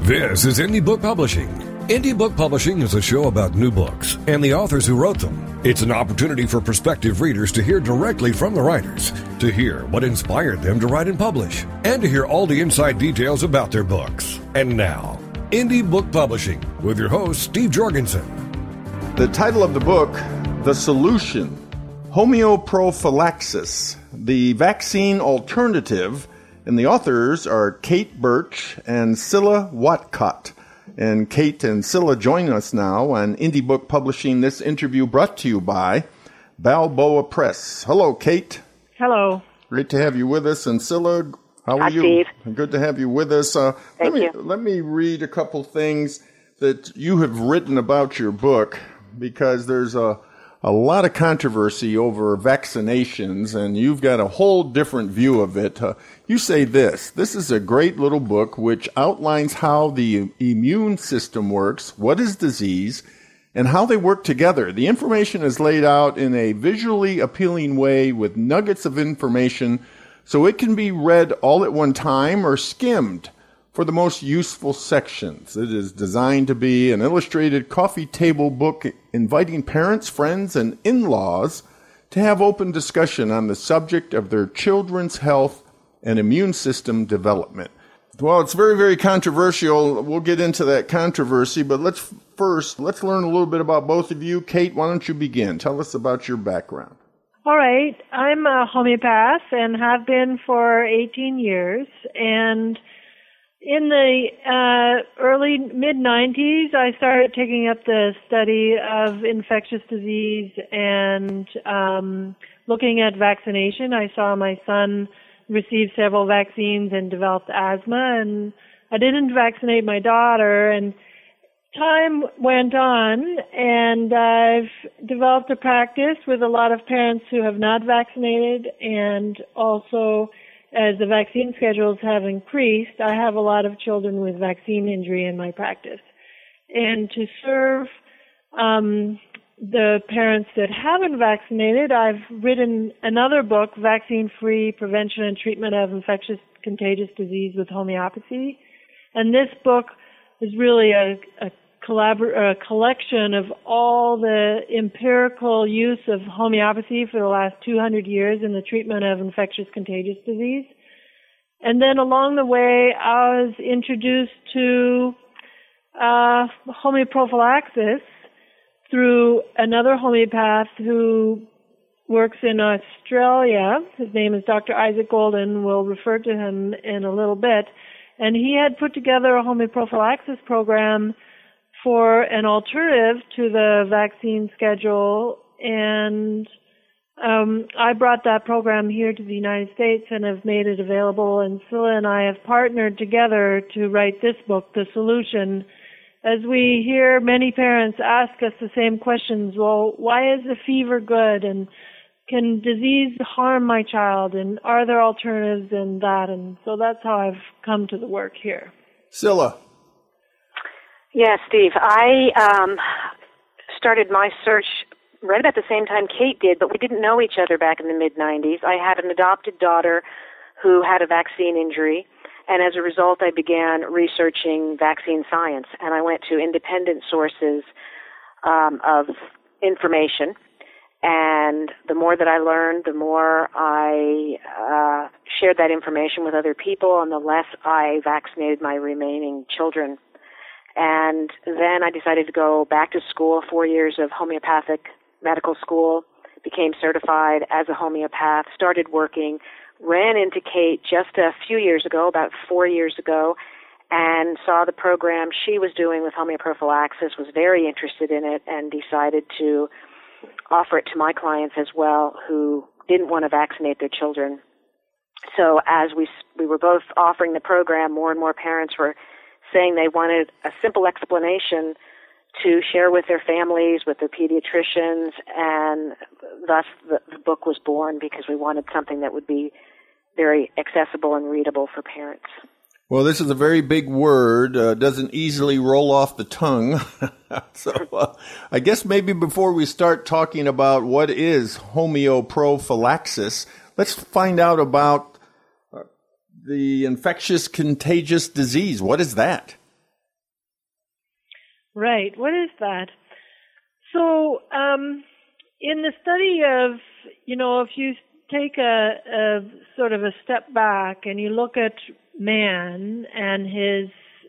This is Indie Book Publishing. Indie Book Publishing is a show about new books and the authors who wrote them. It's an opportunity for prospective readers to hear directly from the writers, to hear what inspired them to write and publish, and to hear all the inside details about their books. And now, Indie Book Publishing with your host, Steve Jorgensen. The title of the book, The Solution, Homeoprophylaxis, the Vaccine Alternative, and the authors are Kate Birch and Scilla Watcott. And Kate and Scilla join us now on Indie Book Publishing. This interview brought to you by Balboa Press. Hello, Kate. Hello. Great to have you with us. And Scilla, how are Hi, you? Steve. Good to have you with us. Thank you. Let me read a couple things that you have written about your book, because there's a lot of controversy over vaccinations, and you've got a whole different view of it. You say this is a great little book which outlines how the immune system works, what is disease, and how they work together. The information is laid out in a visually appealing way with nuggets of information, so it can be read all at one time or skimmed for the most useful sections. It is designed to be an illustrated coffee table book inviting parents, friends, and in-laws to have open discussion on the subject of their children's health and immune system development. Well, it's very, very controversial. We'll get into that controversy, but let's learn a little bit about both of you. Kate, why don't you begin? Tell us about your background. All right. I'm a homeopath and have been for 18 years, and in the early mid-90s, I started taking up the study of infectious disease and looking at vaccination. I saw my son receive several vaccines and developed asthma, and I didn't vaccinate my daughter. And time went on, and I've developed a practice with a lot of parents who have not vaccinated, and also as the vaccine schedules have increased, I have a lot of children with vaccine injury in my practice. And to serve the parents that haven't vaccinated, I've written another book, Vaccine-Free Prevention and Treatment of Infectious Contagious Disease with Homeopathy. And this book is really a collection of all the empirical use of homeopathy for the last 200 years in the treatment of infectious contagious disease. And then along the way, I was introduced to homeoprophylaxis through another homeopath who works in Australia. His name is Dr. Isaac Golden. We'll refer to him in a little bit. And he had put together a homeoprophylaxis program for an alternative to the vaccine schedule, and I brought that program here to the United States and have made it available, and Scilla and I have partnered together to write this book, The Solution. As we hear many parents ask us the same questions, well, why is the fever good, and can disease harm my child, and are there alternatives in that? And so that's how I've come to the work here. Scilla. Yeah, Steve, I started my search right about the same time Kate did, but we didn't know each other back in the mid-90s. I had an adopted daughter who had a vaccine injury, and as a result I began researching vaccine science, and I went to independent sources of information, and the more that I learned, the more I shared that information with other people, and the less I vaccinated my remaining children. And then I decided to go back to school, 4 years of homeopathic medical school, became certified as a homeopath, started working, ran into Kate just a few years ago, about 4 years ago, and saw the program she was doing with homeoprophylaxis, was very interested in it, and decided to offer it to my clients as well who didn't want to vaccinate their children. So as we were both offering the program, more and more parents were saying they wanted a simple explanation to share with their families, with their pediatricians, and thus the book was born, because we wanted something that would be very accessible and readable for parents. Well, this is a very big word, doesn't easily roll off the tongue. So I guess maybe before we start talking about what is homeoprophylaxis, let's find out about the infectious contagious disease. What is that? Right. What is that? So, in the study of, if you take a sort of a step back and you look at man and his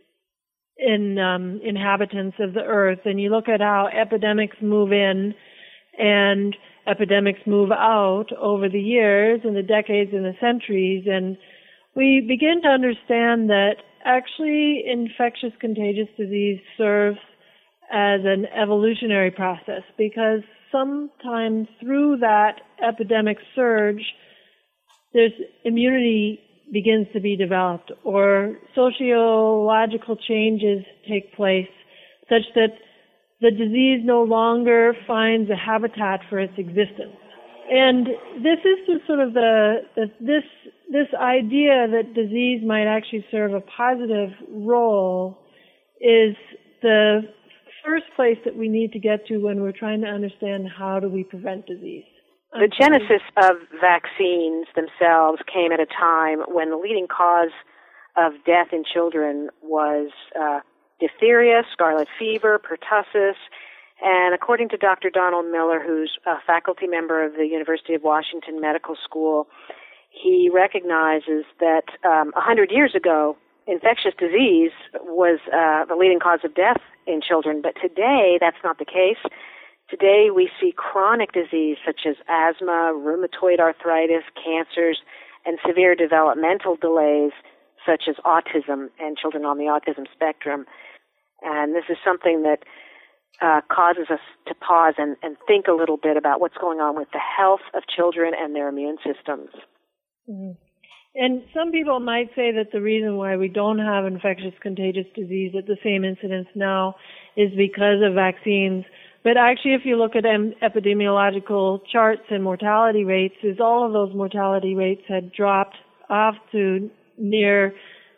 inhabitants of the earth, and you look at how epidemics move in and epidemics move out over the years and the decades and the centuries, and we begin to understand that actually infectious contagious disease serves as an evolutionary process, because sometime through that epidemic surge, there's immunity begins to be developed, or sociological changes take place such that the disease no longer finds a habitat for its existence. And this is just sort of this idea that disease might actually serve a positive role is the first place that we need to get to when we're trying to understand how do we prevent disease. The genesis of vaccines themselves came at a time when the leading cause of death in children was diphtheria, scarlet fever, pertussis, and according to Dr. Donald Miller, who's a faculty member of the University of Washington Medical School, he recognizes that 100 years ago, infectious disease was the leading cause of death in children, but today that's not the case. Today we see chronic disease such as asthma, rheumatoid arthritis, cancers, and severe developmental delays such as autism and children on the autism spectrum. And this is something that causes us to pause and think a little bit about what's going on with the health of children and their immune systems. Mm-hmm. And some people might say that the reason why we don't have infectious contagious disease at the same incidence now is because of vaccines. But actually, if you look at epidemiological charts and mortality rates, is all of those mortality rates had dropped off to near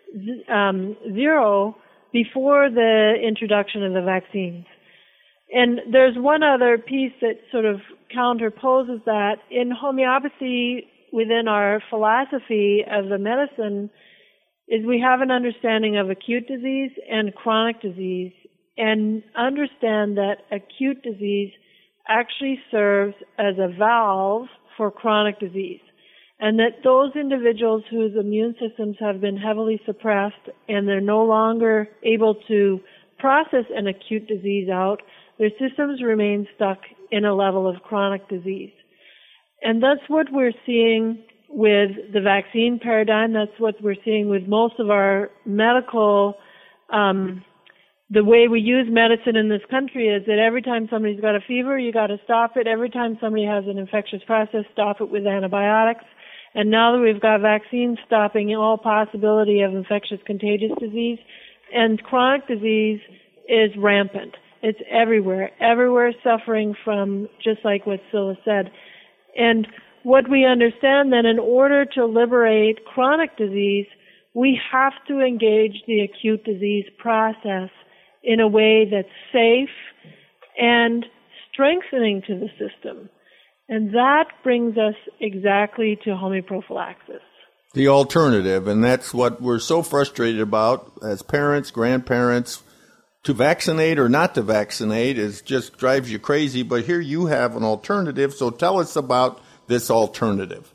zero before the introduction of the vaccines. And there's one other piece that sort of counterposes that. In homeopathy, within our philosophy of the medicine, is we have an understanding of acute disease and chronic disease, and understand that acute disease actually serves as a valve for chronic disease, and that those individuals whose immune systems have been heavily suppressed and they're no longer able to process an acute disease out, their systems remain stuck in a level of chronic disease. And that's what we're seeing with the vaccine paradigm. That's what we're seeing with most of our medical the way we use medicine in this country is that every time somebody's got a fever, you got to stop it. Every time somebody has an infectious process, stop it with antibiotics. And now that we've got vaccines stopping all possibility of infectious contagious disease, and chronic disease is rampant. It's everywhere. Everywhere suffering from, just like what Scilla said. And what we understand then, in order to liberate chronic disease, we have to engage the acute disease process in a way that's safe and strengthening to the system. And that brings us exactly to homoprophylaxis. The alternative, and that's what we're so frustrated about as parents, grandparents. To vaccinate or not to vaccinate is just drives you crazy, but here you have an alternative, so tell us about this alternative.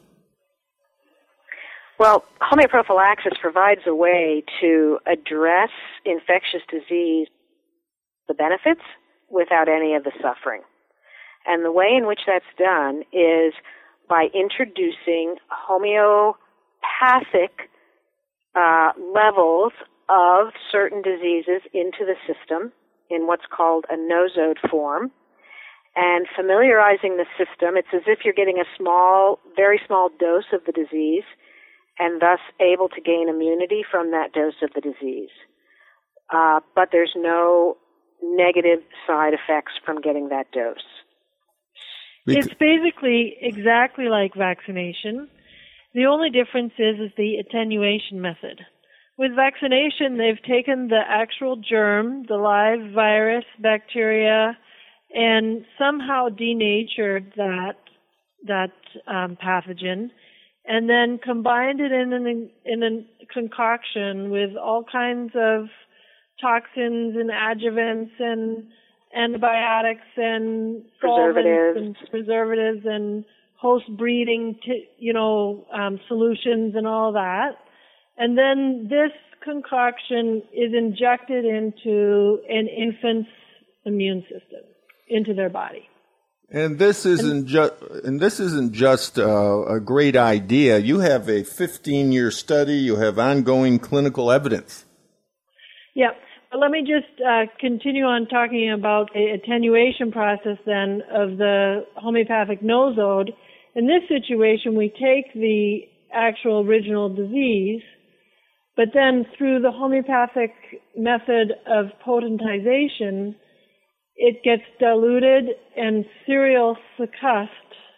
Well, homoprophylaxis provides a way to address infectious disease, the benefits, without any of the suffering. And the way in which that's done is by introducing homeopathic levels of certain diseases into the system in what's called a nosode form, and familiarizing the system. It's as if you're getting a very small dose of the disease, and thus able to gain immunity from that dose of the disease. But there's no negative side effects from getting that dose. It's basically exactly like vaccination. The only difference is the attenuation method. With vaccination, they've taken the actual germ, the live virus, bacteria, and somehow denatured that pathogen, and then combined it in a concoction with all kinds of toxins and adjuvants and antibiotics and preservatives and host breeding, solutions and all that. And then this concoction is injected into an infant's immune system, into their body. And this isn't just a great idea. You have a 15-year study. You have ongoing clinical evidence. Yeah. Let me just continue on talking about the attenuation process then of the homeopathic nosode. In this situation, we take the actual original disease, but then through the homeopathic method of potentization, it gets diluted and serial succussed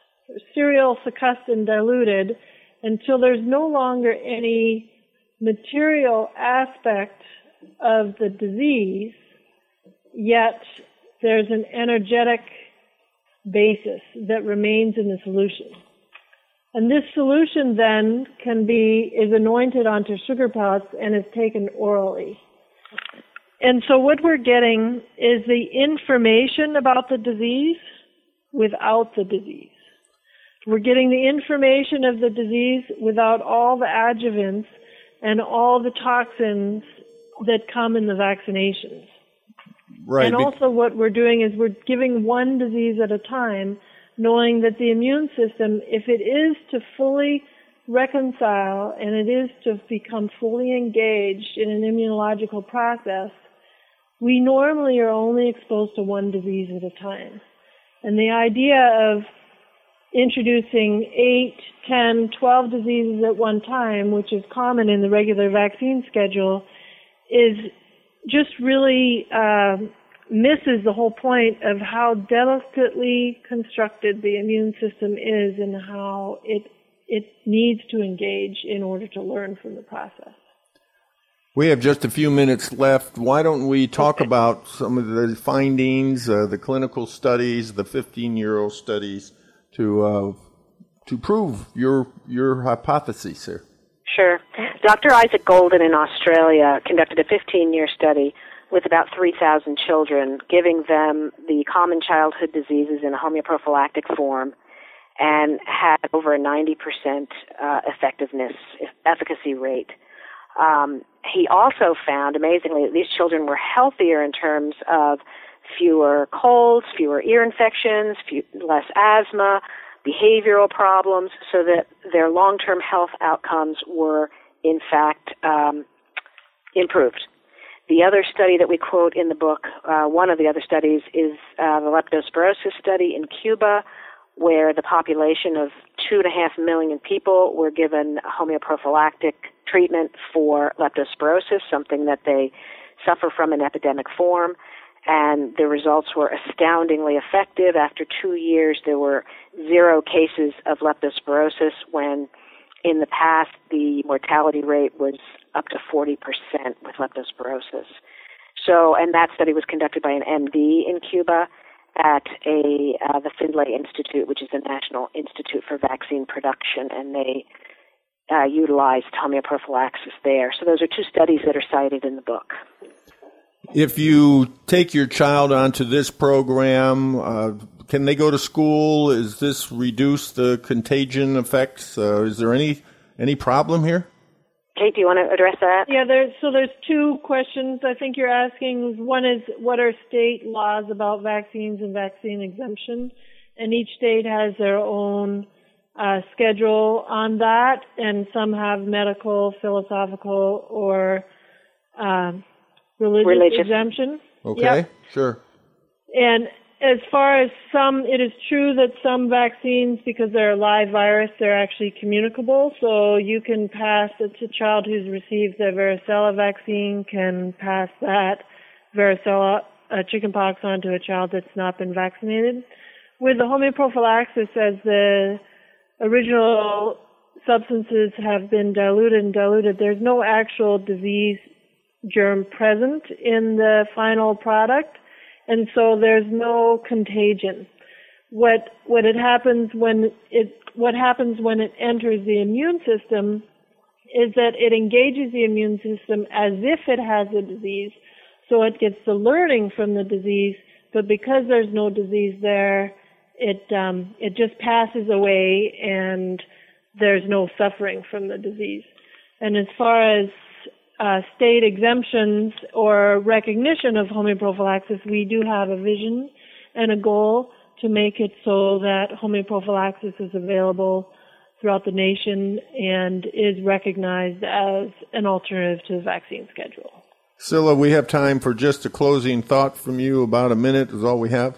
and diluted until there's no longer any material aspect of the disease, yet there's an energetic basis that remains in the solution. And this solution then is anointed onto sugar pellets and is taken orally. And so what we're getting is the information about the disease without the disease. We're getting the information of the disease without all the adjuvants and all the toxins that come in the vaccinations. Right. And also what we're doing is we're giving one disease at a time, knowing that the immune system, if it is to fully reconcile and it is to become fully engaged in an immunological process, we normally are only exposed to one disease at a time. And the idea of introducing 8, 10, 12 diseases at one time, which is common in the regular vaccine schedule, is just really misses the whole point of how delicately constructed the immune system is and how it needs to engage in order to learn from the process. We have just a few minutes left. Why don't we talk about some of the findings, the clinical studies, the 15-year-old studies to prove your hypothesis here? Sure. Dr. Isaac Golden in Australia conducted a 15-year study with about 3,000 children, giving them the common childhood diseases in a homeoprophylactic form, and had over a 90% efficacy rate. He also found, amazingly, that these children were healthier in terms of fewer colds, fewer ear infections, less asthma, behavioral problems, so that their long-term health outcomes were, in fact, improved. The other study that we quote in the book, one of the other studies, is the leptospirosis study in Cuba, where the population of 2.5 million people were given homeoprophylactic treatment for leptospirosis, something that they suffer from in epidemic form. And the results were astoundingly effective. After 2 years, there were 0 cases of leptospirosis, when in the past the mortality rate was up to 40% with leptospirosis. So, and that study was conducted by an MD in Cuba at the Findlay Institute, which is the National Institute for Vaccine Production, and they utilized homeoprophylaxis there. So those are 2 studies that are cited in the book. If you take your child onto this program, can they go to school? Is this reduce the contagion effects? Is there any problem here? Kate, do you want to address that? Yeah, there's 2 questions I think you're asking. One is, what are state laws about vaccines and vaccine exemption? And each state has their own schedule on that, and some have medical, philosophical, or religious exemption. Okay, yep. Sure. And as far as it is true that some vaccines, because they're a live virus, they're actually communicable. So you can pass it to a child who's received the varicella vaccine, can pass that varicella chickenpox onto a child that's not been vaccinated. With the homeoprophylaxis, as the original substances have been diluted, there's no actual disease germ present in the final product, and so there's no contagion. What happens when it enters the immune system is that it engages the immune system as if it has a disease, So it gets the learning from the disease, but because there's no disease there, it just passes away and there's no suffering from the disease. And as far as state exemptions or recognition of homeoprophylaxis, we do have a vision and a goal to make it so that homeoprophylaxis is available throughout the nation and is recognized as an alternative to the vaccine schedule. Scilla, we have time for just a closing thought from you. About a minute is all we have.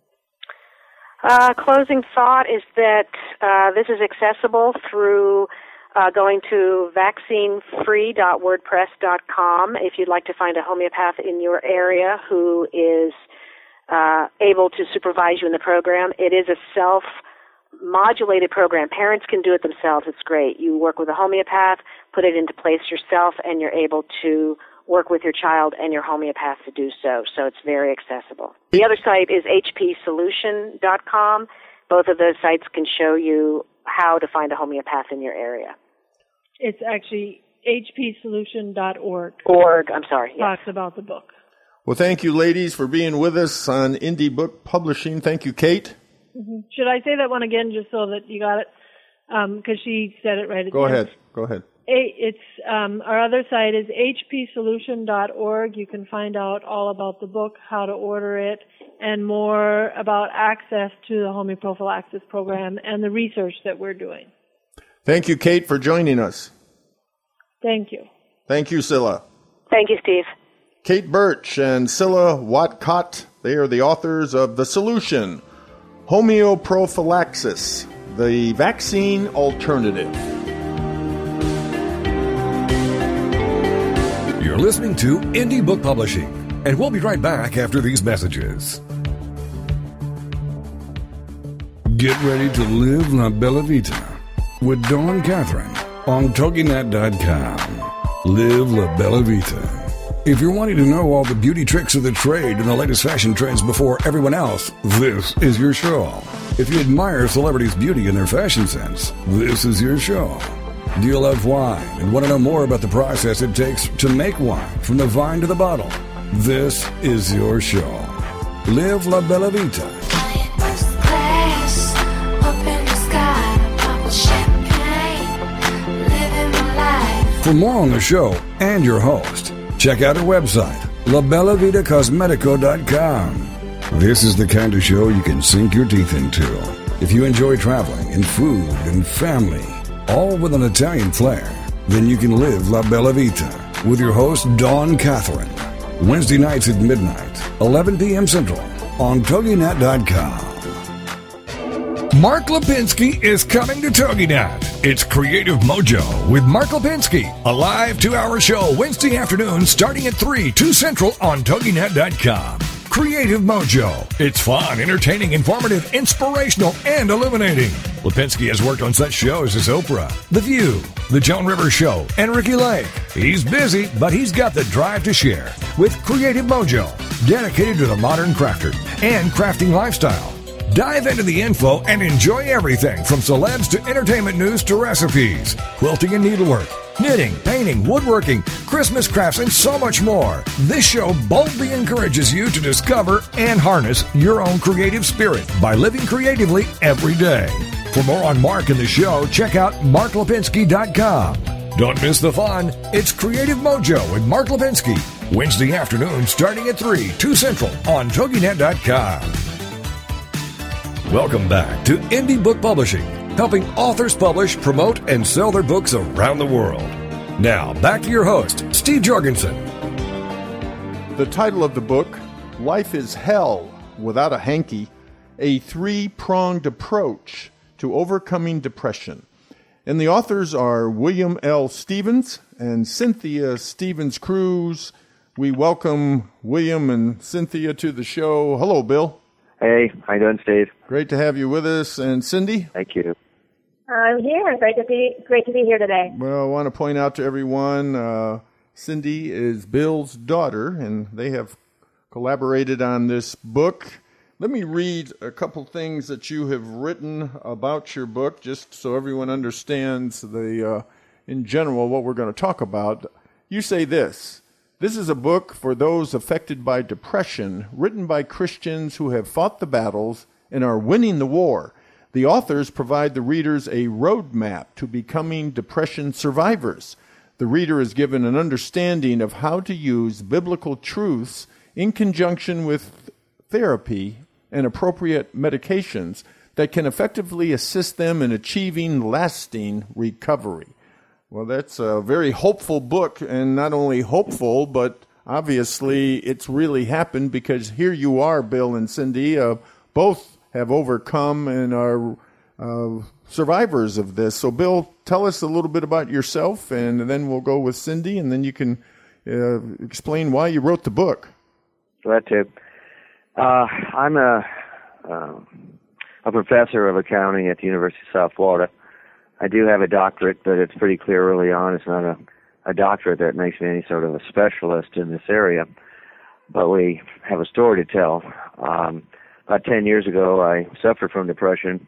Closing thought is that this is accessible through going to vaccinefree.wordpress.com if you'd like to find a homeopath in your area who is able to supervise you in the program. It is a self-modulated program. Parents can do it themselves. It's great. You work with a homeopath, put it into place yourself, and you're able to work with your child and your homeopath to do so. So it's very accessible. The other site is hpsolution.com. Both of those sites can show you how to find a homeopath in your area. It's actually hpsolution.org. I'm sorry. Yes. Talks about the book. Well, thank you, ladies, for being with us on Indie Book Publishing. Thank you, Kate. Mm-hmm. Should I say that one again just so that you got it? Because she said it right at the end. Go ahead. It's our other site is hpsolution.org. You can find out all about the book, how to order it, and more about access to the homeoprophylaxis program and the research that we're doing. Thank you, Kate, for joining us. Thank you. Thank you, Scilla. Thank you, Steve. Kate Birch and Scilla Watcott, they are the authors of The Solution, Homeoprophylaxis, the Vaccine Alternative. You're listening to Indie Book Publishing, and we'll be right back after these messages. Get ready to live La Bella Vita with Dawn Catherine on TogiNet.com. Live La Bella Vita. If you're wanting to know all the beauty tricks of the trade and the latest fashion trends before everyone else, this is your show. If you admire celebrities' beauty and their fashion sense, this is your show. Do you love wine and want to know more about the process it takes to make wine from the vine to the bottle? This is your show. Live La Bella Vita. For more on the show and your host, check out our website, labellavitacosmetico.com. This is the kind of show you can sink your teeth into. If you enjoy traveling and food and family, all with an Italian flair, then you can live La Bella Vita with your host, Dawn Catherine. Wednesday nights at midnight, 11 p.m. Central, on TogiNet.com. Mark Lipinski is coming to TogiNet. It's Creative Mojo with Mark Lipinski, a live 2-hour show Wednesday afternoon starting at 2 Central on TogiNet.com. Creative Mojo. It's fun, entertaining, informative, inspirational, and illuminating. Lipinski has worked on such shows as Oprah, The View, The Joan Rivers Show, and Ricky Lake. He's busy, but he's got the drive to share with Creative Mojo, dedicated to the modern crafter and crafting lifestyle. Dive into the info and enjoy everything from celebs to entertainment news to recipes, quilting and needlework, knitting, painting, woodworking, Christmas crafts, and so much more. This show boldly encourages you to discover and harness your own creative spirit by living creatively every day. For more on Mark and the show, check out marklipinski.com. Don't miss the fun. It's Creative Mojo with Mark Lipinski, Wednesday afternoon starting at 2 Central on TogiNet.com. Welcome back to Indie Book Publishing, helping authors publish, promote, and sell their books around the world. Now, back to your host, Steve Jorgensen. The title of the book, Life is Hell Without a Hanky, a 3-pronged approach to overcoming depression. And the authors are William L. Stevens and Cynthia Stevens-Cruz. We welcome William and Cynthia to the show. Hello, Bill. Hey, how you doing, Steve? Great to have you with us. And Cindy? Thank you. I'm here. Great to be here today. Well, I want to point out to everyone, Cindy is Bill's daughter, and they have collaborated on this book. Let me read a couple things that you have written about your book, just so everyone understands in general what we're going to talk about. You say this: This is a book for those affected by depression, written by Christians who have fought the battles and are winning the war. The authors provide the readers a roadmap to becoming depression survivors. The reader is given an understanding of how to use biblical truths in conjunction with therapy and appropriate medications that can effectively assist them in achieving lasting recovery. Well, that's a very hopeful book, and not only hopeful, but obviously it's really happened, because here you are, Bill and Cindy, both have overcome and are survivors of this. So, Bill, tell us a little bit about yourself, and then we'll go with Cindy, and then you can explain why you wrote the book. Glad to. I'm a professor of accounting at the University of South Florida. I do have a doctorate, but it's pretty clear early on it's not a doctorate that makes me any sort of a specialist in this area. But we have a story to tell. About 10 years ago, I suffered from depression.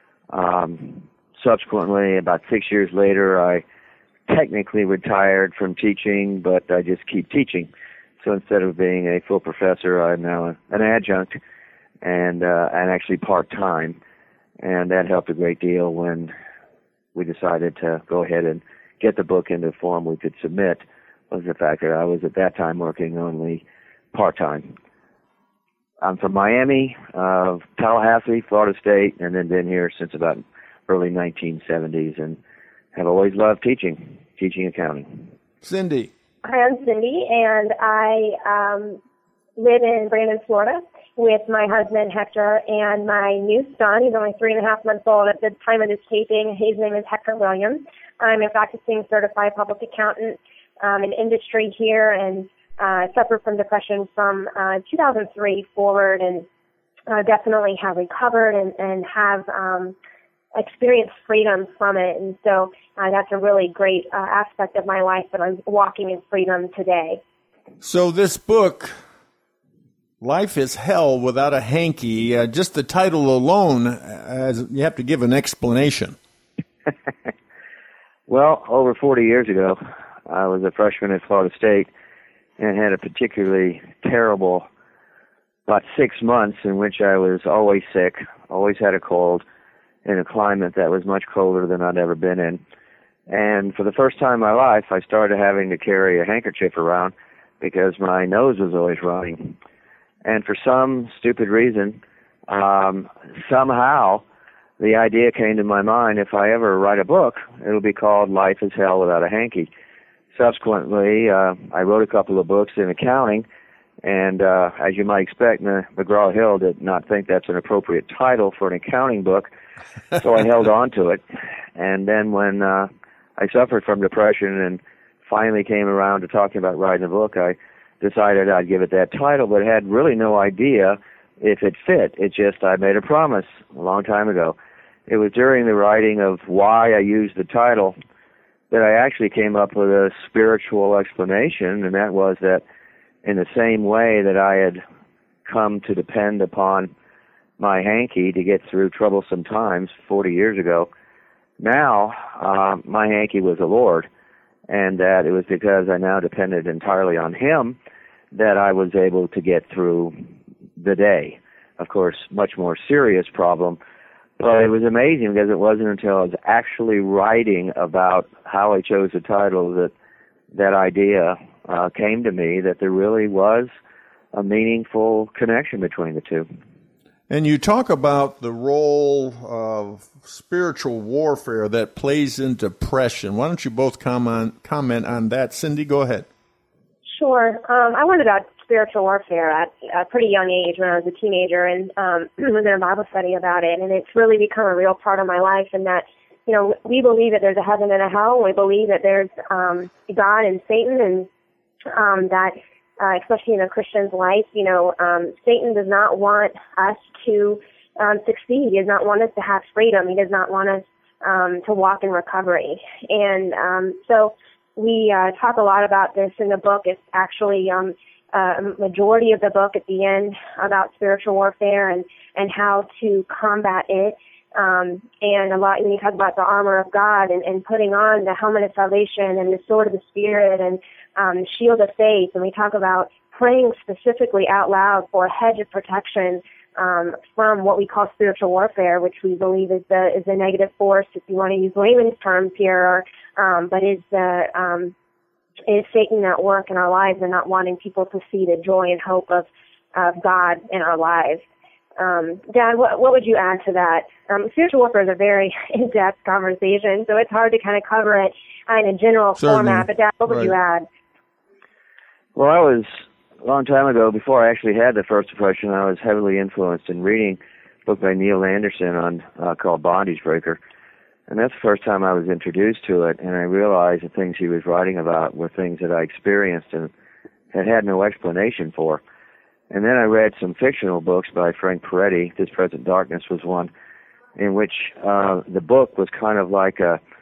Subsequently, about 6 years later, I technically retired from teaching, but I just keep teaching. So instead of being a full professor, I'm now an adjunct and actually part-time. And that helped a great deal when we decided to go ahead and get the book into a form we could submit, was the fact that I was at that time working only part-time. I'm from Miami, Tallahassee, Florida State, and then been here since about early 1970s, and have always loved teaching accounting. Cindy. Hi, I'm Cindy, and I live in Brandon, Florida, with my husband, Hector, and my new son. He's only 3.5 months old at the time of this taping. His name is Hector Williams. I'm a practicing certified public accountant in industry here, and suffered from depression from 2003 forward, and definitely have recovered and have experienced freedom from it. And so that's a really great aspect of my life, that I'm walking in freedom today. So this book, Life is Hell Without a Hanky, just the title alone, you have to give an explanation. Well, over 40 years ago, I was a freshman at Florida State and had a particularly terrible about 6 months in which I was always sick, always had a cold, in a climate that was much colder than I'd ever been in. And for the first time in my life, I started having to carry a handkerchief around because my nose was always running. And for some stupid reason, somehow the idea came to my mind, if I ever write a book, it'll be called Life is Hell Without a Hanky. Subsequently, I wrote a couple of books in accounting, and as you might expect, McGraw-Hill did not think that's an appropriate title for an accounting book, so I held on to it. And then when I suffered from depression and finally came around to talking about writing a book, I decided I'd give it that title, but had really no idea if it fit. It just, I made a promise a long time ago. It was during the writing of why I used the title that I actually came up with a spiritual explanation, and that was that in the same way that I had come to depend upon my hanky to get through troublesome times 40 years ago, now my hanky was the Lord, and that it was because I now depended entirely on Him that I was able to get through the day. Of course, much more serious problem, but it was amazing because it wasn't until I was actually writing about how I chose the title that idea came to me, that there really was a meaningful connection between the two. And you talk about the role of spiritual warfare that plays into depression. Why don't you both comment on that? Cindy, go ahead. Sure. I learned about spiritual warfare at a pretty young age when I was a teenager, and was in a Bible study about it, and it's really become a real part of my life. And that, you know, we believe that there's a heaven and a hell, and we believe that there's God and Satan, and that especially in a Christian's life, you know, Satan does not want us to succeed. He does not want us to have freedom. He does not want us to walk in recovery. And so we talk a lot about this in the book. It's actually a majority of the book at the end about spiritual warfare and how to combat it. And a lot, when you talk about the armor of God and putting on the helmet of salvation and the sword of the Spirit and shield of faith, and we talk about praying specifically out loud for a hedge of protection from what we call spiritual warfare, which we believe is the negative force, if you want to use layman's terms here, but is Satan at work in our lives and not wanting people to see the joy and hope of God in our lives. Dad, what would you add to that? Spiritual warfare is a very in-depth conversation, so it's hard to kind of cover it in a general format. But Dad, what would you add? Well, I was, a long time ago, before I actually had the first depression, I was heavily influenced in reading a book by Neil Anderson called Bondage Breaker. And that's the first time I was introduced to it, and I realized the things he was writing about were things that I experienced and had no explanation for. And then I read some fictional books by Frank Peretti. This Present Darkness was one, in which the book was kind of like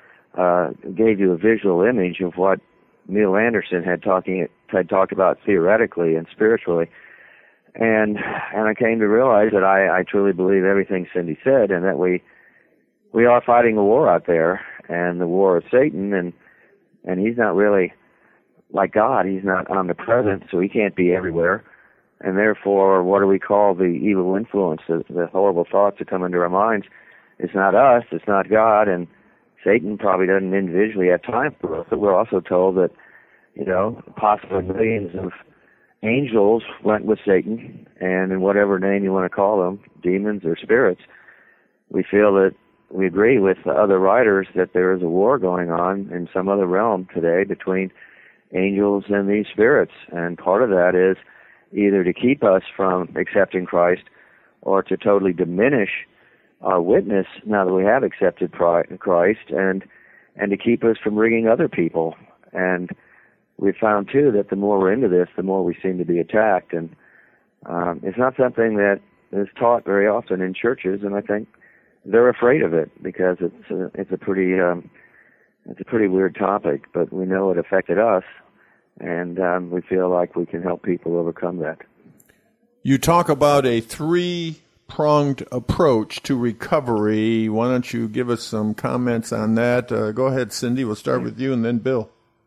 gave you a visual image of what Neil Anderson had talked about theoretically and spiritually. And I came to realize that I truly believe everything Cindy said, and that we are fighting a war out there, and the war of Satan, and he's not really like God. He's not omnipresent, so he can't be everywhere. And therefore, what do we call the evil influence, the horrible thoughts that come into our minds? It's not us, it's not God, and Satan probably doesn't individually have time for us. But we're also told that, possibly millions of angels went with Satan, and in whatever name you want to call them, demons or spirits. We feel that we agree with the other writers that there is a war going on in some other realm today between angels and these spirits. And part of that is either to keep us from accepting Christ or to totally diminish our witness now that we have accepted Christ, and to keep us from bringing other people. And we found, too, that the more we're into this, the more we seem to be attacked. And it's not something that is taught very often in churches, and I think they're afraid of it because it's a pretty weird topic, but we know it affected us, and we feel like we can help people overcome that. You talk about a three-pronged approach to recovery. Why don't you give us some comments on that? Go ahead, Cindy. We'll start with you, and then Bill.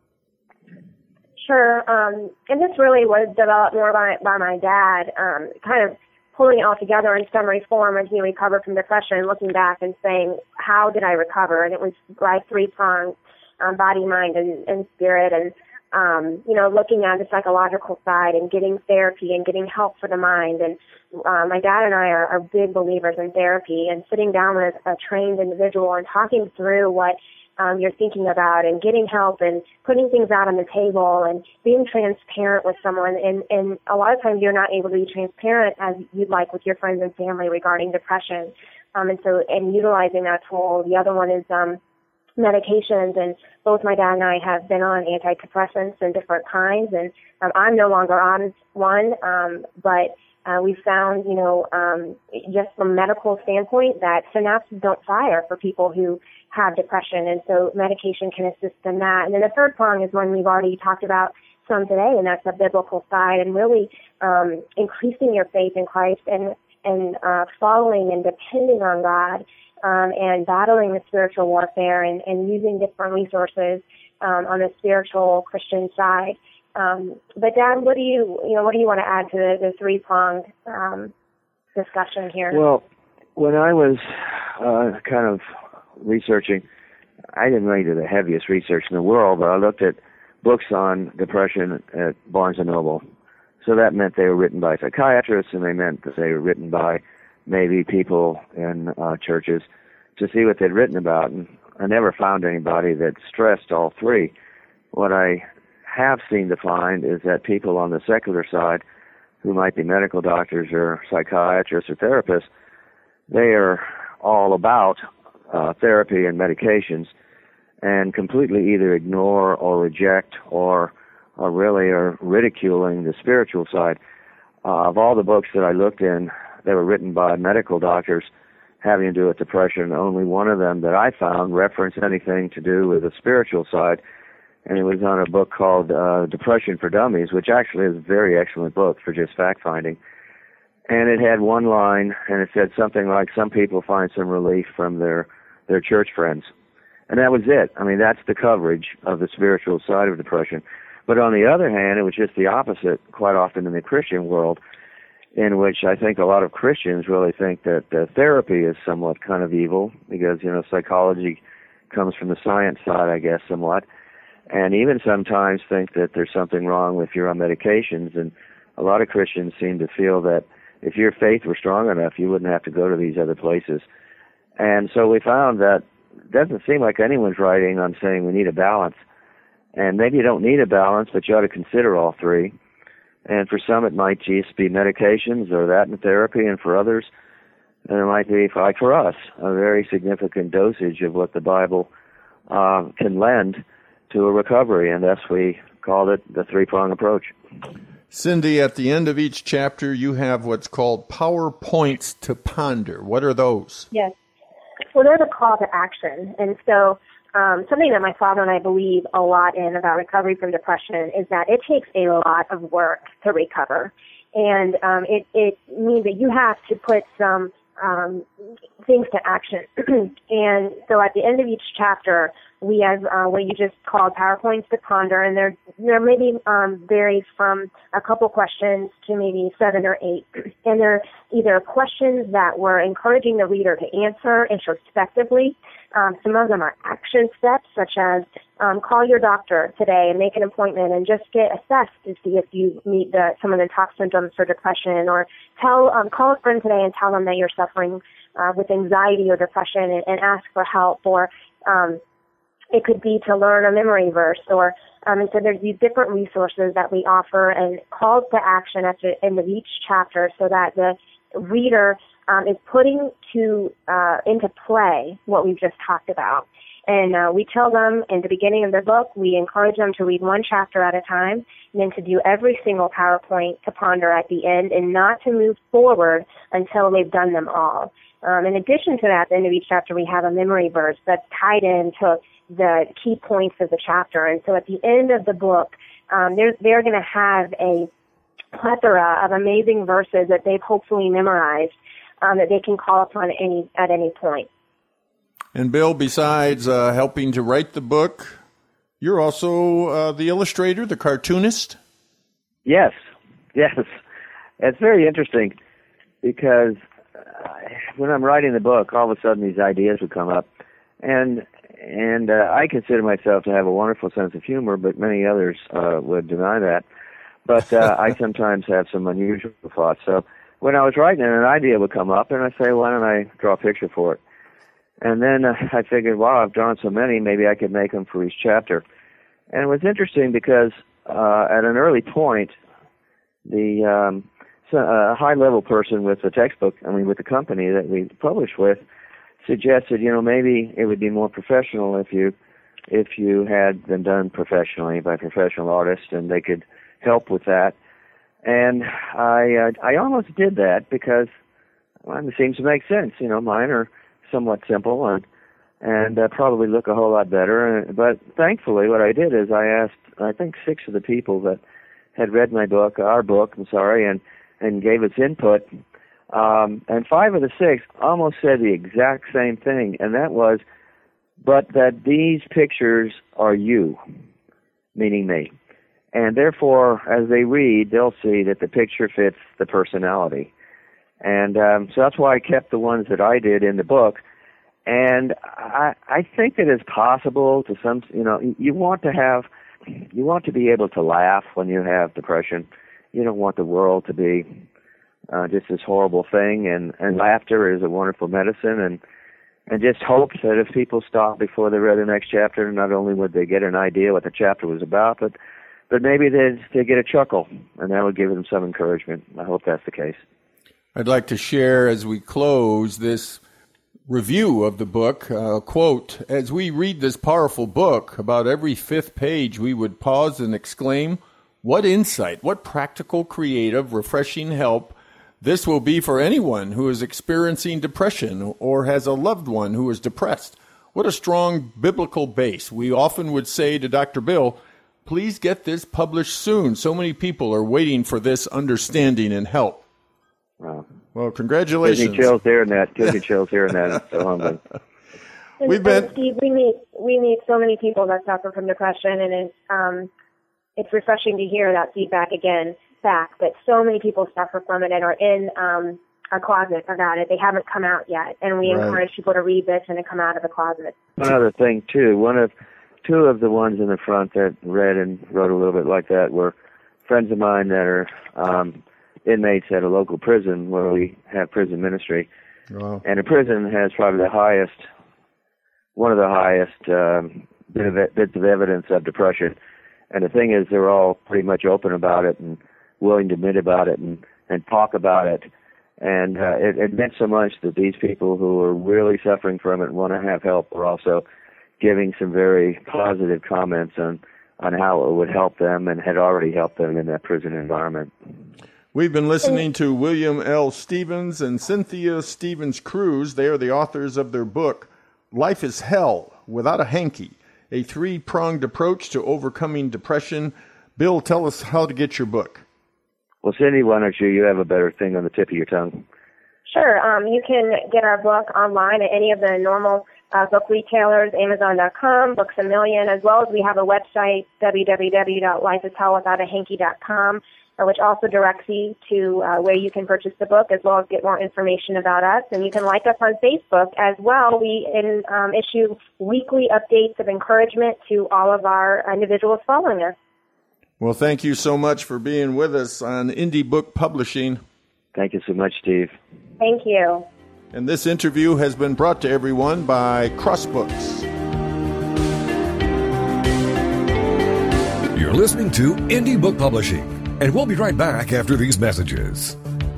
Sure. And this really was developed more by my dad, kind of pulling it all together in summary form as he recovered from depression, looking back and saying, how did I recover? And it was like three-pronged, body, mind, and spirit, and looking at the psychological side and getting therapy and getting help for the mind. And my dad and I are big believers in therapy, and sitting down with a trained individual and talking through what you're thinking about and getting help and putting things out on the table and being transparent with someone. And a lot of times you're not able to be transparent as you'd like with your friends and family regarding depression. And utilizing that tool. The other one is medications, and both my dad and I have been on antidepressants in different kinds, and I'm no longer on one, but we found, just from a medical standpoint, that synapses don't fire for people who have depression, and so medication can assist in that. And then the third prong is one we've already talked about some today, and that's the biblical side, and really increasing your faith in Christ and following and depending on God, and battling the spiritual warfare and using different resources on the spiritual Christian side. But Dad, what do you want to add to the three-pronged discussion here? Well, when I was kind of researching, I didn't really do the heaviest research in the world, but I looked at books on depression at Barnes & Noble. So that meant they were written by psychiatrists, and they meant that they were written by maybe people in churches to see what they'd written about. And I never found anybody that stressed all three. What I have seemed to find is that people on the secular side, who might be medical doctors or psychiatrists or therapists, they are all about therapy and medications, and completely either ignore or reject or really are ridiculing the spiritual side. Of all the books that I looked in that were written by medical doctors having to do with depression, only one of them that I found referenced anything to do with the spiritual side, and it was on a book called Depression for Dummies, which actually is a very excellent book for just fact-finding. And it had one line, and it said something like, some people find some relief from their church friends. And that was it. I mean, that's the coverage of the spiritual side of depression. But on the other hand, it was just the opposite quite often in the Christian world, in which I think a lot of Christians really think that therapy is somewhat kind of evil because, psychology comes from the science side, I guess, somewhat. And even sometimes think that there's something wrong if you're on medications. And a lot of Christians seem to feel that if your faith were strong enough, you wouldn't have to go to these other places. And so we found that it doesn't seem like anyone's writing on saying we need a balance. And maybe you don't need a balance, but you ought to consider all three. And for some, it might just be medications or that and therapy. And for others, it might be, like for us, a very significant dosage of what the Bible can lend to a recovery. And thus we called it the three-prong approach. Cindy, at the end of each chapter, you have what's called PowerPoints to ponder. What are those? Yes. Well, there's a call to action. And so something that my father and I believe a lot in about recovery from depression is that it takes a lot of work to recover. And it means that you have to put some things to action. And so at the end of each chapter, we have what you just called PowerPoints to ponder, and they're maybe varies from a couple questions to maybe 7 or 8. And they're either questions that we're encouraging the reader to answer introspectively. Some of them are action steps, such as call your doctor today and make an appointment and just get assessed to see if you meet some of the top symptoms for depression, or call a friend today and tell them that you're suffering with anxiety or depression and ask for help, or it could be to learn a memory verse, or and so there's these different resources that we offer and calls to action at the end of each chapter so that the reader is putting into play what we've just talked about. And we tell them in the beginning of the book, we encourage them to read one chapter at a time, and then to do every single PowerPoint to ponder at the end, and not to move forward until they've done them all. In addition to that, at the end of each chapter, we have a memory verse that's tied into the key points of the chapter. And so at the end of the book, they're going to have a plethora of amazing verses that they've hopefully memorized that they can call upon at any point. And Bill, besides helping to write the book, you're also the illustrator, the cartoonist? Yes. It's very interesting because when I'm writing the book, all of a sudden these ideas would come up. And I consider myself to have a wonderful sense of humor, but many others would deny that. But I sometimes have some unusual thoughts. So when I was writing it, an idea would come up, and I'd say, why don't I draw a picture for it? And then I figured, wow, I've drawn so many, maybe I could make them for each chapter. And it was interesting because at an early point, a high-level person with the with the company that we published with, suggested, maybe it would be more professional if you had them done professionally by professional artists, and they could help with that. And I almost did that because it seems to make sense. Mine are somewhat simple and probably look a whole lot better. But thankfully, what I did is I asked, I think, 6 of the people that had read our book, and gave us input. And 5 of the 6 almost said the exact same thing, and that was, but that these pictures are you, meaning me. And therefore, as they read, they'll see that the picture fits the personality. And so that's why I kept the ones that I did in the book. And I think that it's possible to some, you want to be able to laugh when you have depression. You don't want the world to be just this horrible thing, and laughter is a wonderful medicine, and just hope that if people stop before they read the next chapter, not only would they get an idea what the chapter was about, but maybe they get a chuckle, and that would give them some encouragement. I hope that's the case. I'd like to share as we close this review of the book, a quote. As we read this powerful book, about every 5th page we would pause and exclaim, what insight, what practical, creative, refreshing help this will be for anyone who is experiencing depression or has a loved one who is depressed. What a strong biblical base. We often would say to Dr. Bill, please get this published soon. So many people are waiting for this understanding and help. Wow. Well, congratulations. Gives me chills hearing that. It's so humbling. Steve, we meet so many people that suffer from depression, and it's refreshing to hear that feedback back, that so many people suffer from it and are in a closet about it. They haven't come out yet, and we encourage people to read this and to come out of the closet. One other thing, too, two of the ones in the front that read and wrote a little bit like that were friends of mine that are inmates at a local prison where we have prison ministry. Wow. And the prison has probably one of the highest bits of evidence of depression. And the thing is, they're all pretty much open about it and willing to admit about it and talk about it. And it meant so much that these people who are really suffering from it and want to have help are also giving some very positive comments on how it would help them and had already helped them in that prison environment. We've been listening to William L. Stevens and Cynthia Stevens Cruz. They are the authors of their book, Life is Hell Without a Hanky, a three-pronged approach to overcoming depression. Bill, tell us how to get your book. Well, Cindy, why don't you have a better thing on the tip of your tongue? Sure. You can get our book online at any of the normal book retailers, Amazon.com, Books A Million, as well as we have a website, www.lifeishellwithoutahanky.com, which also directs you to where you can purchase the book, as well as get more information about us. And you can like us on Facebook as well. We issue weekly updates of encouragement to all of our individuals following us. Well, thank you so much for being with us on Indie Book Publishing. Thank you so much, Steve. Thank you. And this interview has been brought to everyone by Crossbooks. You're listening to Indie Book Publishing, and we'll be right back after these messages.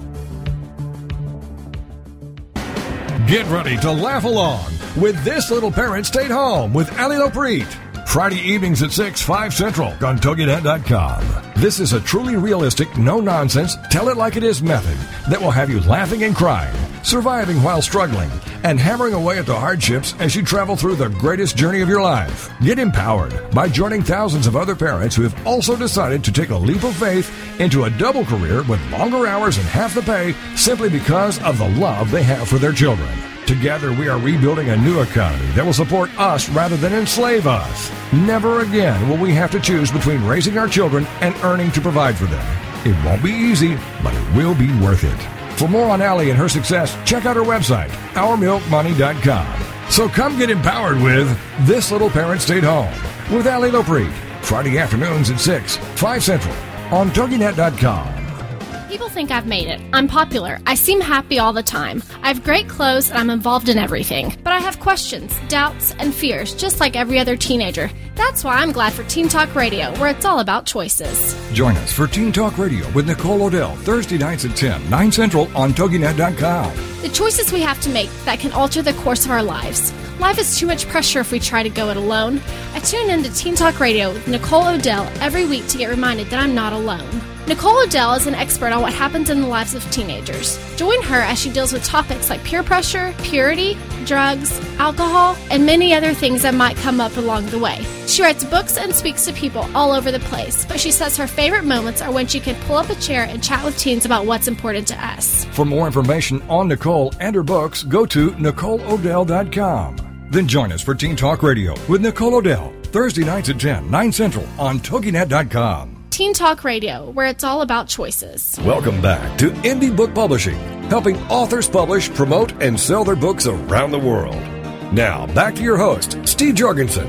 Get ready to laugh along with This Little Parent Stayed Home with Allie Lopreet. Friday evenings at 6, 5 Central on TogiNet.com. This is a truly realistic, no-nonsense, tell-it-like-it-is method that will have you laughing and crying, surviving while struggling, and hammering away at the hardships as you travel through the greatest journey of your life. Get empowered by joining thousands of other parents who have also decided to take a leap of faith into a double career with longer hours and half the pay simply because of the love they have for their children. Together, we are rebuilding a new economy that will support us rather than enslave us. Never again will we have to choose between raising our children and earning to provide for them. It won't be easy, but it will be worth it. For more on Allie and her success, check out her website, OurMilkMoney.com. So come get empowered with This Little Parent Stayed Home with Allie Lopreet. Friday afternoons at 6, 5 Central on TogiNet.com. People think I've made it. I'm popular. I seem happy all the time. I have great clothes and I'm involved in everything. But I have questions, doubts, and fears, just like every other teenager. That's why I'm glad for Teen Talk Radio, where it's all about choices. Join us for Teen Talk Radio with Nicole Odell, Thursday nights at 10, 9 Central on TogiNet.com. The choices we have to make that can alter the course of our lives. Life is too much pressure if we try to go it alone. I tune in to Teen Talk Radio with Nicole Odell every week to get reminded that I'm not alone. Nicole Odell is an expert on what happens in the lives of teenagers. Join her as she deals with topics like peer pressure, purity, drugs, alcohol, and many other things that might come up along the way. She writes books and speaks to people all over the place, but she says her favorite moments are when she can pull up a chair and chat with teens about what's important to us. For more information on Nicole and her books, go to NicoleOdell.com. Then join us for Teen Talk Radio with Nicole Odell, Thursday nights at 10, 9 Central on TogiNet.com. Teen Talk Radio, where it's all about choices. Welcome back to Indie Book Publishing, helping authors publish, promote, and sell their books around the world. Now, back to your host, Steve Jorgensen.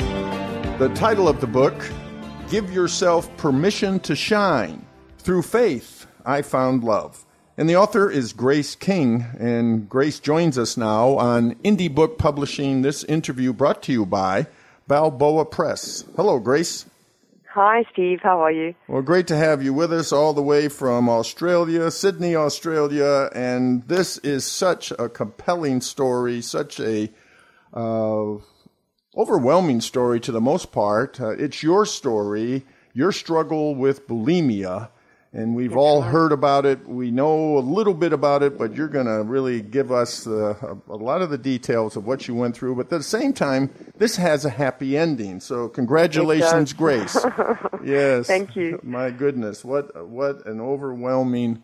The title of the book, Give Yourself Permission to Shine. Through Faith, I Found Love. And the author is Grace King, and Grace joins us now on Indie Book Publishing, this interview brought to you by Balboa Press. Hello, Grace. Hi, Steve. How are you? Well, great to have you with us all the way from Australia, Sydney, Australia, and this is such a compelling story, such a overwhelming story to the most part. It's your story, your struggle with bulimia, and we've all heard about it. We know a little bit about it, but you're going to really give us a lot of the details of what you went through. But at the same time, this has a happy ending. So congratulations, Grace. Yes. Thank you. My goodness, what an overwhelming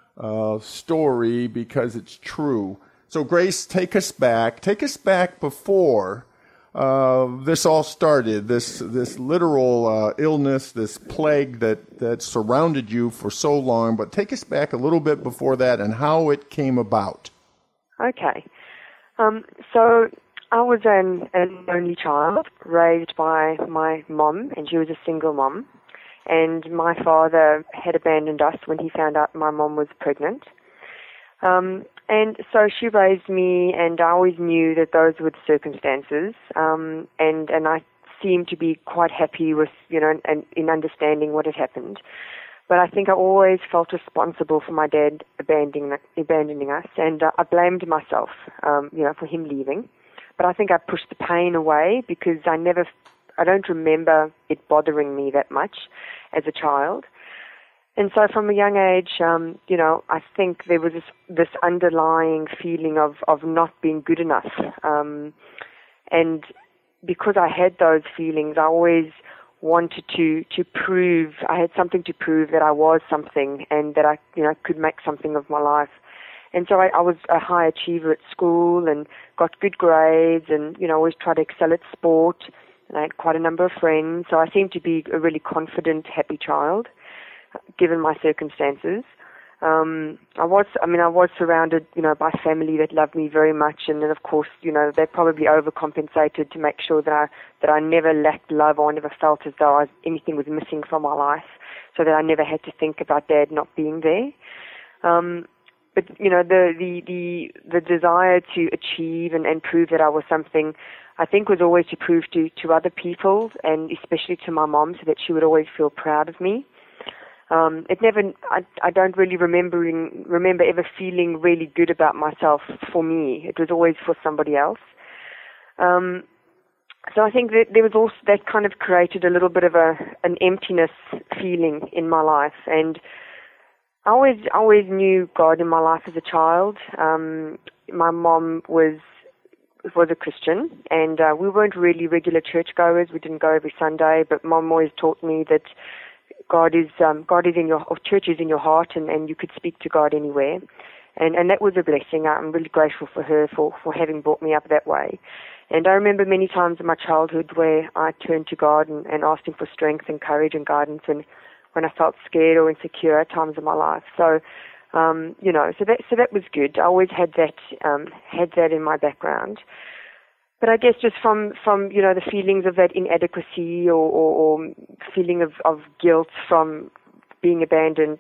story, because it's true. So Grace, take us back. Take us back before this all started, this literal illness, this plague that surrounded you for so long. But take us back a little bit before that and how it came about. Okay. So I was an only child raised by my mom, and she was a single mom. And my father had abandoned us when he found out my mom was pregnant. And so she raised me, and I always knew that those were the circumstances. And I seemed to be quite happy with, and in understanding what had happened. But I think I always felt responsible for my dad abandoning us, and I blamed myself, for him leaving. But I think I pushed the pain away because I don't remember it bothering me that much as a child. And so from a young age, I think there was this underlying feeling of not being good enough. And because I had those feelings, I always wanted to prove, I had something to prove that I was something and that I, could make something of my life. And so I was a high achiever at school and got good grades and, always tried to excel at sport. And I had quite a number of friends. So I seemed to be a really confident, happy child, given my circumstances. I was surrounded, by family that loved me very much, and then of course, they probably overcompensated to make sure that I never lacked love or never felt as though anything was missing from my life, so that I never had to think about Dad not being there. But the desire to achieve and prove that I was something, I think, was always to prove to other people, and especially to my mom, so that she would always feel proud of me. I don't really remember ever feeling really good about myself for me. It was always for somebody else. So I think that there was also, that kind of created a little bit of an emptiness feeling in my life. And I always knew God in my life as a child. My mom was a Christian, and we weren't really regular churchgoers. We didn't go every Sunday, but Mom always taught me that God is in church is in your heart, and you could speak to God anywhere, and that was a blessing. I'm really grateful for her for having brought me up that way. And I remember many times in my childhood where I turned to God and asked Him for strength and courage and guidance, and when I felt scared or insecure at times in my life. So, so that was good. I always had that in my background. But I guess just from the feelings of that inadequacy or feeling of guilt from being abandoned,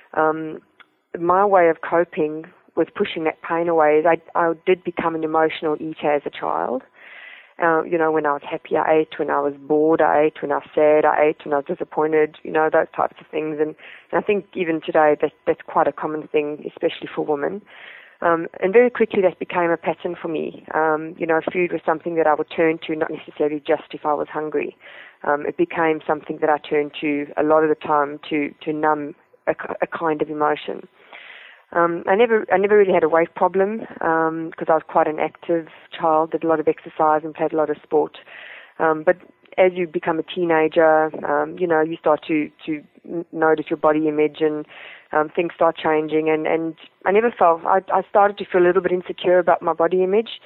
my way of coping with pushing that pain away is I did become an emotional eater as a child. When I was happy, I ate. When I was bored, I ate. When I was sad, I ate. When I was disappointed, those types of things. And I think even today that's quite a common thing, especially for women. And very quickly that became a pattern for me. Food was something that I would turn to, not necessarily just if I was hungry. It became something that I turned to a lot of the time to numb a kind of emotion. I never really had a weight problem because I was quite an active child, did a lot of exercise and played a lot of sport. But as you become a teenager, you start to notice your body image and things start changing. And I never felt, I started to feel a little bit insecure about my body image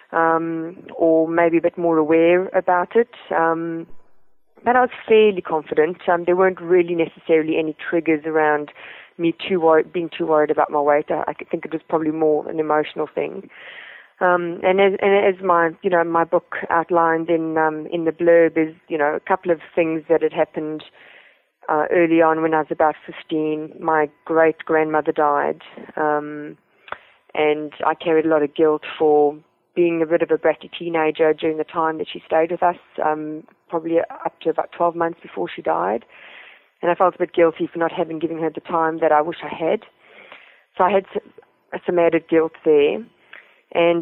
or maybe a bit more aware about it. But I was fairly confident. There weren't really necessarily any triggers around me being too worried about my weight. I think it was probably more an emotional thing. And as my book outlined in the blurb is, a couple of things that had happened early on when I was about 15. My great-grandmother died, and I carried a lot of guilt for being a bit of a bratty teenager during the time that she stayed with us, probably up to about 12 months before she died. And I felt a bit guilty for not having given her the time that I wish I had. So I had some added guilt there. And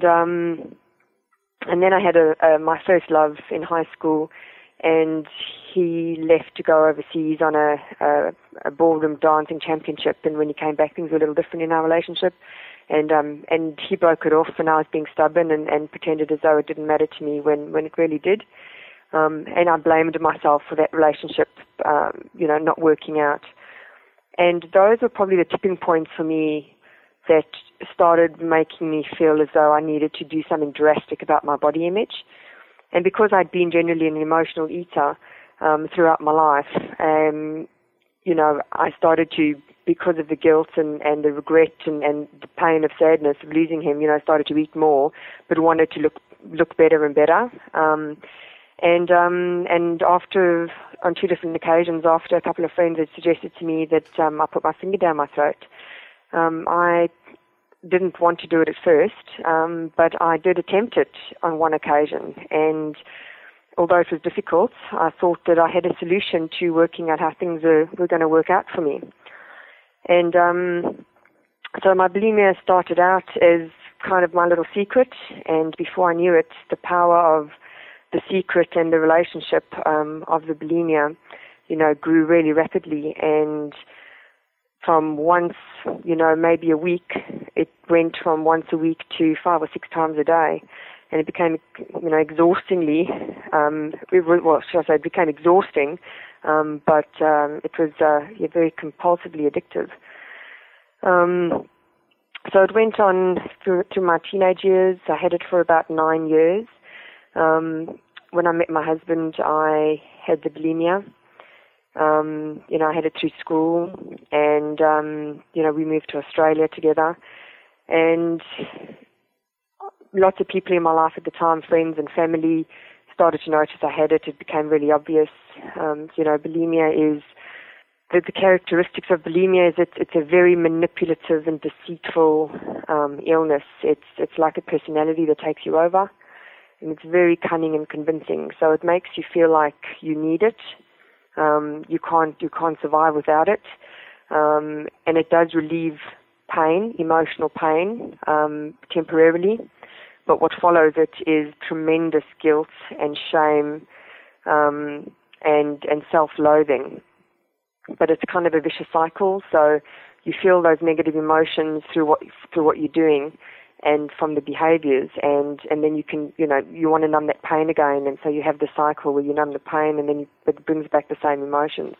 then I had my first love in high school, and he left to go overseas on a ballroom dancing championship. And when he came back, things were a little different in our relationship. And he broke it off, and I was being stubborn and pretended as though it didn't matter to me when it really did. And I blamed myself for that relationship, not working out. And those were probably the tipping points for me that started making me feel as though I needed to do something drastic about my body image. And because I'd been generally an emotional eater throughout my life, you know, I started to, because of the guilt and the regret and the pain of sadness of losing him, you know, I started to eat more, but wanted to look better and better. And after, on 2 different occasions, after a couple of friends had suggested to me that I put my finger down my throat, I didn't want to do it at first, but I did attempt it on one occasion. And although it was difficult, I thought that I had a solution to working out how things were going to work out for me. And so my bulimia started out as kind of my little secret, and before I knew it, the power of the secret and the relationship of the bulimia, you know, grew really rapidly. And from once, you know, maybe a week, it went from once a week to 5 or 6 times a day. And it became, you know, exhaustingly, it became exhausting, but it was very compulsively addictive. So it went on through my teenage years. I had it for about 9 years. When I met my husband, I had the bulimia. You know, I had it through school, and, you know, we moved to Australia together. And lots of people in my life at the time, friends and family, started to notice I had it. It became really obvious. You know, bulimia is, the characteristics of bulimia is it's a very manipulative and deceitful illness. It's like a personality that takes you over, and it's very cunning and convincing. So it makes you feel like you need it. You can't survive without it, and it does relieve pain, emotional pain, temporarily. But what follows it is tremendous guilt and shame, and self-loathing. But it's kind of a vicious cycle. So you feel those negative emotions through what you're doing, and from the behaviors, and then you can, you know, you want to numb that pain again, and so you have the cycle where you numb the pain, and then it brings back the same emotions.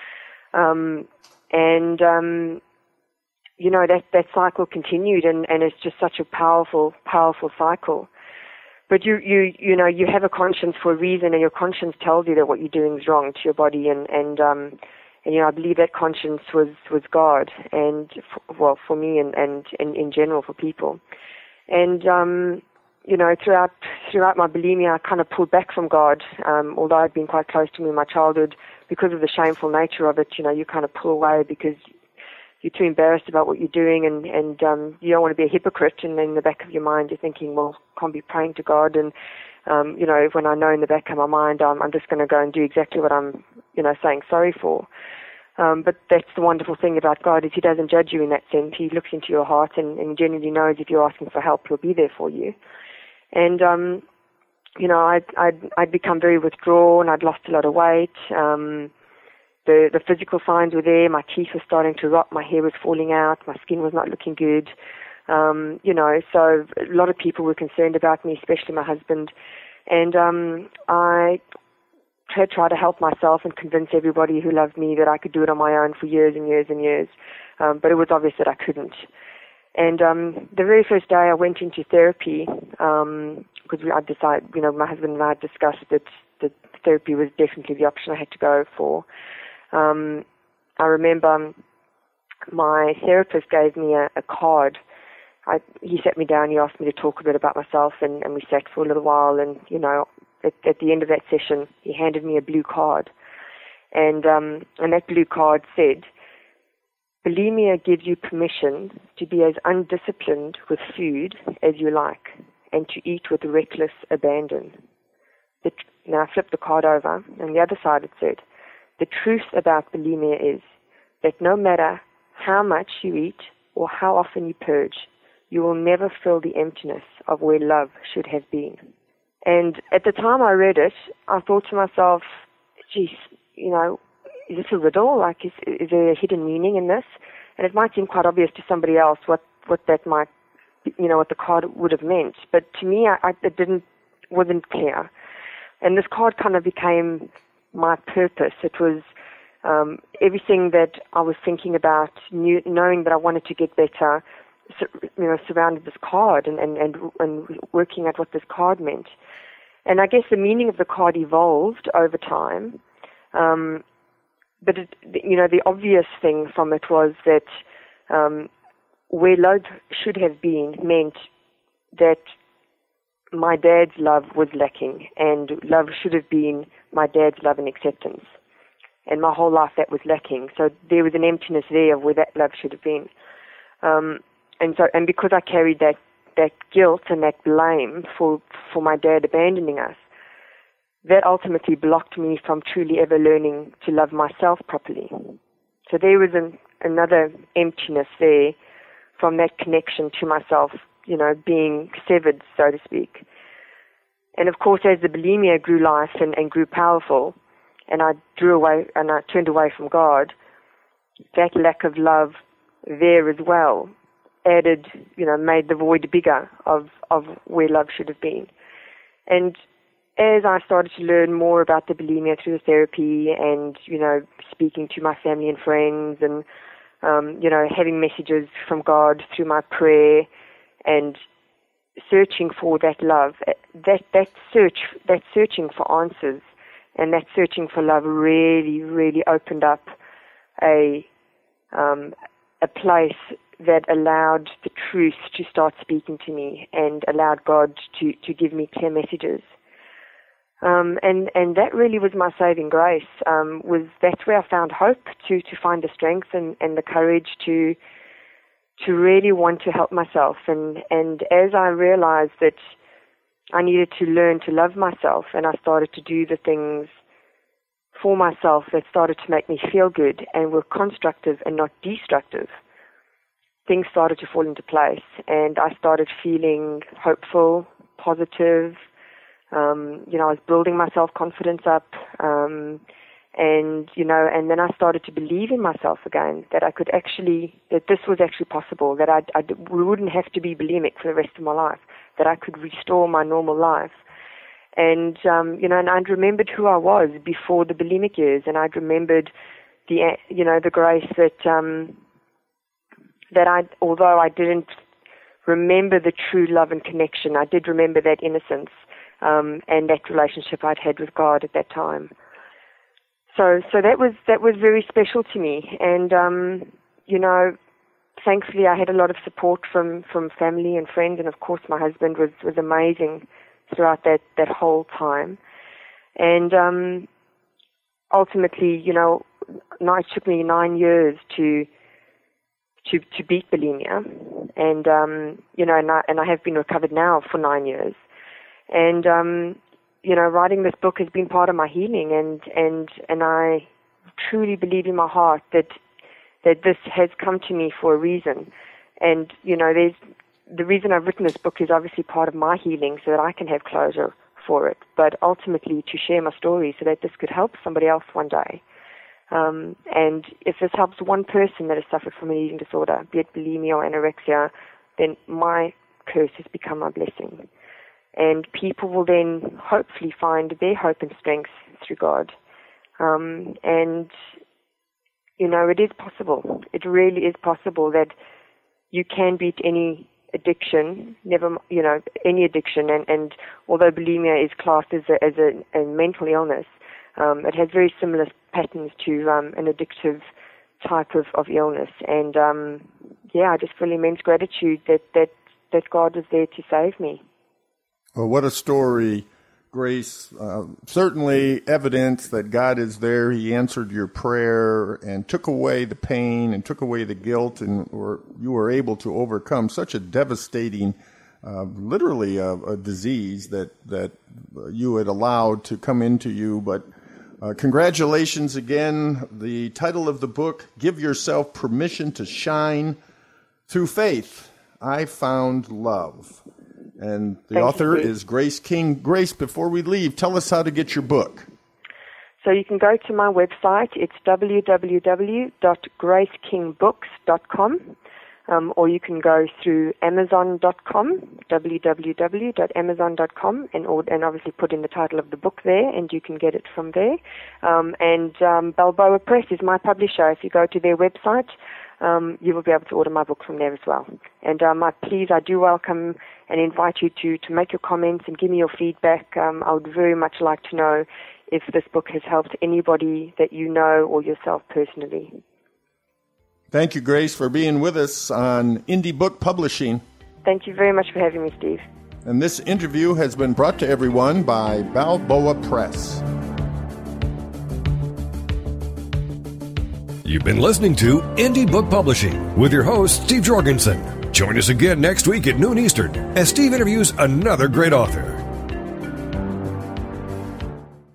You know, that cycle continued, and it's just such a powerful cycle. But you know, you have a conscience for a reason, and your conscience tells you that what you're doing is wrong to your body, and you know, I believe that conscience was God, and for me, and in general for people. And you know, throughout my bulimia, I kind of pulled back from God, although I'd been quite close to me in my childhood. Because of the shameful nature of it, you know, you kind of pull away because you're too embarrassed about what you're doing, and you don't want to be a hypocrite. And in the back of your mind, you're thinking, well, can't be praying to God. And you know, when I know in the back of my mind, I'm just going to go and do exactly what I'm, you know, saying sorry for. But that's the wonderful thing about God, is He doesn't judge you in that sense. He looks into your heart and genuinely knows if you're asking for help, He'll be there for you. And you know, I'd become very withdrawn. I'd lost a lot of weight. The physical signs were there. My teeth were starting to rot. My hair was falling out. My skin was not looking good. You know, so a lot of people were concerned about me, especially my husband. And I had tried to help myself and convince everybody who loved me that I could do it on my own for years and years and years. But it was obvious that I couldn't. And the very first day I went into therapy, because I decided, you know, my husband and I had discussed that therapy was definitely the option I had to go for. I remember my therapist gave me a card. He sat me down, he asked me to talk a bit about myself, and we sat for a little while, and, you know, at the end of that session, he handed me a blue card. And that blue card said, bulimia gives you permission to be as undisciplined with food as you like, and to eat with reckless abandon. Now I flipped the card over, and the other side it said, the truth about bulimia is that no matter how much you eat or how often you purge, you will never fill the emptiness of where love should have been. And at the time I read it, I thought to myself, geez, you know, is this a riddle? Like, is there a hidden meaning in this? And it might seem quite obvious to somebody else what that might, you know, what the card would have meant. But to me, it wasn't clear. And this card kind of became my purpose. It was everything that I was thinking about, knowing that I wanted to get better, you know, surrounded this card and working at what this card meant. And I guess the meaning of the card evolved over time. But the obvious thing from it was that where love should have been meant that my dad's love was lacking, and love should have been my dad's love and acceptance. And my whole life that was lacking. So there was an emptiness there of where that love should have been. And because I carried that guilt and that blame for my dad abandoning us, that ultimately blocked me from truly ever learning to love myself properly. So there was another emptiness there from that connection to myself, being severed, so to speak. And of course, as the bulimia grew life and grew powerful, and I drew away and I turned away from God, that lack of love there as well added, made the void bigger of where love should have been. And as I started to learn more about the bulimia through the therapy and, speaking to my family and friends and, having messages from God through my prayer and searching for that love, that searching for answers and that searching for love really, really opened up a place that allowed the truth to start speaking to me and allowed God to give me clear messages. And that really was my saving grace. That's where I found hope to find the strength and the courage to really want to help myself. And as I realized that I needed to learn to love myself, and I started to do the things for myself that started to make me feel good and were constructive and not destructive, things started to fall into place, and I started feeling hopeful, positive. I was building my self-confidence up, and then I started to believe in myself again, that this was actually possible, that I wouldn't have to be bulimic for the rest of my life, that I could restore my normal life. And, and I'd remembered who I was before the bulimic years, and I'd remembered the grace that although I didn't remember the true love and connection, I did remember that innocence, and that relationship I'd had with God at that time. So that was very special to me. And, thankfully I had a lot of support from family and friends, and of course my husband was amazing throughout that whole time. And ultimately, it took me 9 years to beat bulimia, and and I have been recovered now for 9 years. And writing this book has been part of my healing, and I truly believe in my heart that this has come to me for a reason. And the reason I've written this book is obviously part of my healing, so that I can have closure for it, but ultimately to share my story so that this could help somebody else one day. And if this helps one person that has suffered from an eating disorder, be it bulimia or anorexia, then my curse has become my blessing. And people will then hopefully find their hope and strength through God. It is possible. It really is possible that you can beat any addiction, any addiction. And although bulimia is classed as a mental illness, it has very similar patterns to an addictive type of illness. And I just feel immense gratitude that God was there to save me. Well, what a story, Grace. Certainly evidence that God is there. He answered your prayer and took away the pain and took away the guilt, and you were able to overcome such a devastating, literally a disease that you had allowed to come into you. But congratulations again. The title of the book, Give Yourself Permission to Shine Through Faith. I Found Love. And the author is Grace King. Grace, before we leave, tell us how to get your book. So you can go to my website. It's www.gracekingbooks.com, or you can go through Amazon.com, www.amazon.com, and obviously put in the title of the book there, and you can get it from there. And Balboa Press is my publisher. If you go to their website, you will be able to order my book from there as well. And I do welcome and invite you to make your comments and give me your feedback. I would very much like to know if this book has helped anybody that you know or yourself personally. Thank you, Grace, for being with us on Indie Book Publishing. Thank you very much for having me, Steve. And this interview has been brought to everyone by Balboa Press. You've been listening to Indie Book Publishing with your host, Steve Jorgensen. Join us again next week at noon Eastern as Steve interviews another great author.